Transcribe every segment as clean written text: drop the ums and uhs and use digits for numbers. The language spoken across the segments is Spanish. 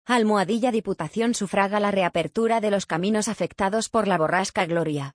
Almohadilla Diputación sufraga la reapertura de los caminos afectados por la borrasca Gloria.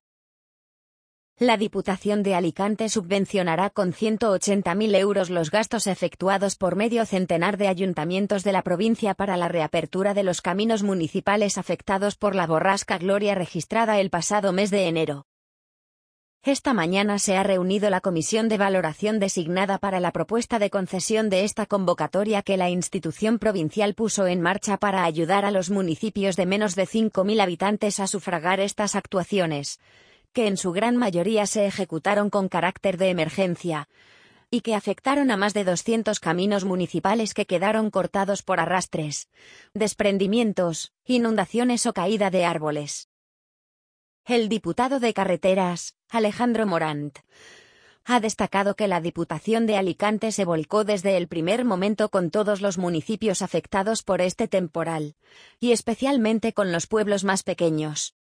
La Diputación de Alicante subvencionará con 180.000 euros los gastos efectuados por medio centenar de ayuntamientos de la provincia para la reapertura de los caminos municipales afectados por la borrasca Gloria registrada el pasado mes de enero. Esta mañana se ha reunido la comisión de valoración designada para la propuesta de concesión de esta convocatoria que la institución provincial puso en marcha para ayudar a los municipios de menos de 5.000 habitantes a sufragar estas actuaciones, que en su gran mayoría se ejecutaron con carácter de emergencia, y que afectaron a más de 200 caminos municipales que quedaron cortados por arrastres, desprendimientos, inundaciones o caída de árboles. El diputado de Carreteras, Alejandro Morant, ha destacado que la Diputación de Alicante se volcó desde el primer momento con todos los municipios afectados por este temporal, y especialmente con los pueblos más pequeños.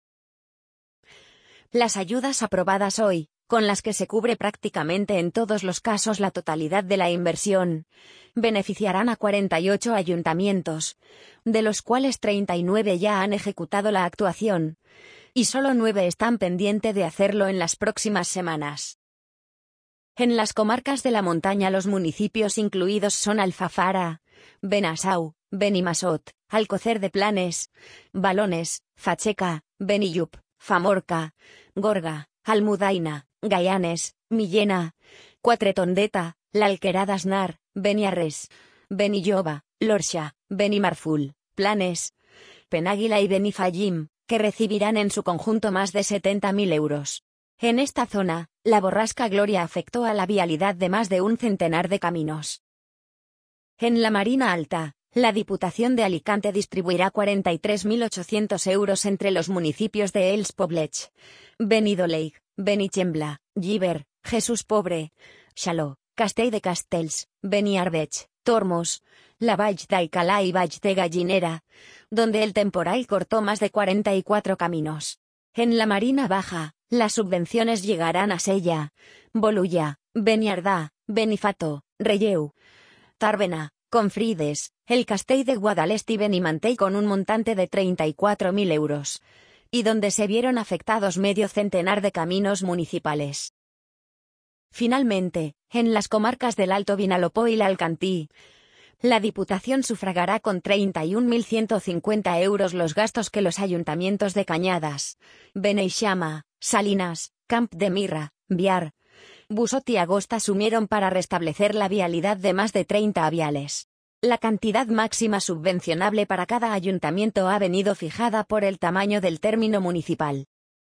Las ayudas aprobadas hoy, con las que se cubre prácticamente en todos los casos la totalidad de la inversión, beneficiarán a 48 ayuntamientos, de los cuales 39 ya han ejecutado la actuación, y solo 9 están pendientes de hacerlo en las próximas semanas. En las comarcas de la montaña los municipios incluidos son Alfafara, Benasau, Benimassot, Alcocer de Planes, Balones, Facheca, Benillup, Famorca, Gorga, Almudaina, Gaianes, Millena, Quatretondeta, l'Alquerà d'Asnar, Beniarrés, Benilloba, l'Orxa, Benimarfull, Planes, Penàguila y Benifallim, que recibirán en su conjunto más de 70.000 euros. En esta zona, la borrasca Gloria afectó a la vialidad de más de un centenar de caminos. En la Marina Alta, la Diputación de Alicante distribuirá 43.800 euros entre los municipios de Els Poblets, Benidoleig, Benixembla, Llíber, Jesús Pobre, Xaló, Castell de Castells, Beniarbeig, Tormos, la Vall d'Alcalá y Vall de Gallinera, donde el temporal cortó más de 44 caminos. En la Marina Baja, las subvenciones llegarán a Sella, Bolulla, Beniardà, Benifato, Relleu, Tàrbena, Confrides, el Castell de Guadalest y Benimantell con un montante de 34.000 euros, y donde se vieron afectados medio centenar de caminos municipales. Finalmente, en las comarcas del Alto Vinalopó y l'Alcantí, la Diputación sufragará con 31.150 euros los gastos que los ayuntamientos de Cañadas, Beneixama, Salinas, Camp de Mirra, Biar, Busot y Agost asumieron para restablecer la vialidad de más de 30 viales. La cantidad máxima subvencionable para cada ayuntamiento ha venido fijada por el tamaño del término municipal.